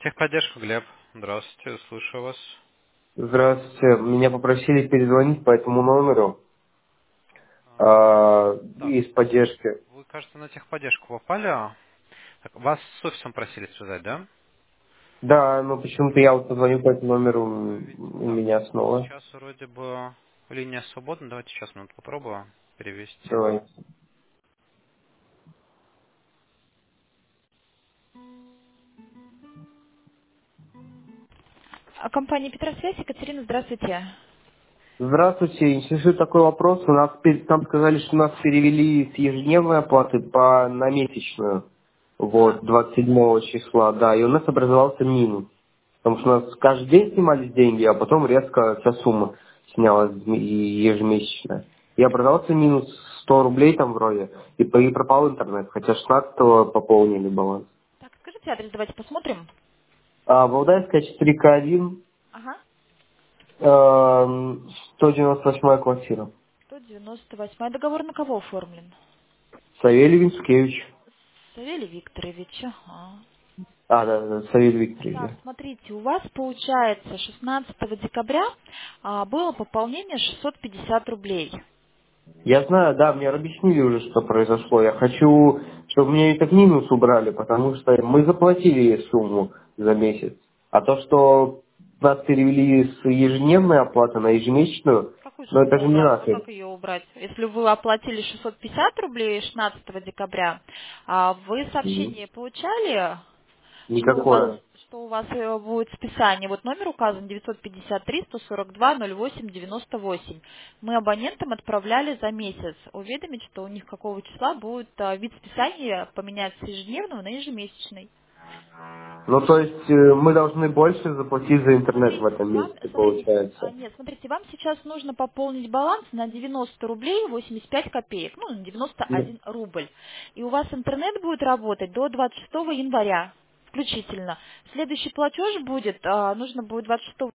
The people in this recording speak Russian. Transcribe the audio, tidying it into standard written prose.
Техподдержка, Глеб. Здравствуйте, слушаю вас. Здравствуйте. Меня попросили перезвонить по этому номеру Так, из поддержки. вы, кажется, на техподдержку попали. Так, вас с офисом просили связать, да? Да, но почему-то я вот позвоню по этому номеру у Так, меня снова. сейчас вроде бы линия свободна. Давайте сейчас минут попробую перевести. Давайте. Компания Петросвязь, Екатерина, здравствуйте. Здравствуйте. Интересует такой вопрос. У нас там сказали, что нас перевели с ежедневной оплаты на месячную. А, Вот, 27 числа, да. И у нас образовался минус. Потому что у нас каждый день снимались деньги, а потом резко вся сумма снялась ежемесячно. И образовался минус 100 рублей там вроде, и пропал интернет, хотя 16-го пополнили баланс. так, скажите адрес, давайте посмотрим. Валдайская 4К1, Ага. 198 квартира. 198. Договор на кого оформлен? Савелий Винцкевич. Савелий Викторович. Ага. Да, Савелий Викторович, Так, да. смотрите, у вас получается 16 декабря было пополнение 650 рублей. Я знаю, да, мне объяснили уже, что произошло. Я хочу, чтобы мне этот минус убрали, потому что мы заплатили сумму за месяц. А то, что нас перевели с ежедневной оплаты на ежемесячную, Какую ну сумму это же не убрать? нас. А как ее убрать? Если вы оплатили 650 рублей 16 декабря, вы Мгм. сообщение получали, что у вас Никакое. будет списание. Вот номер указан 953-142-08-98. Мы абонентам отправляли за месяц уведомить, что у них какого числа будет вид списания поменяться с ежедневного на ежемесячный. Ну то есть мы должны больше заплатить за интернет в Смотрите, этом вам, месяце, смотрите, получается. нет, смотрите, вам сейчас нужно пополнить баланс на 90 рублей 85 копеек, ну, на Ну, 91 рубль. И у вас интернет будет работать до 26 января включительно. Следующий платеж будет, нужно будет 26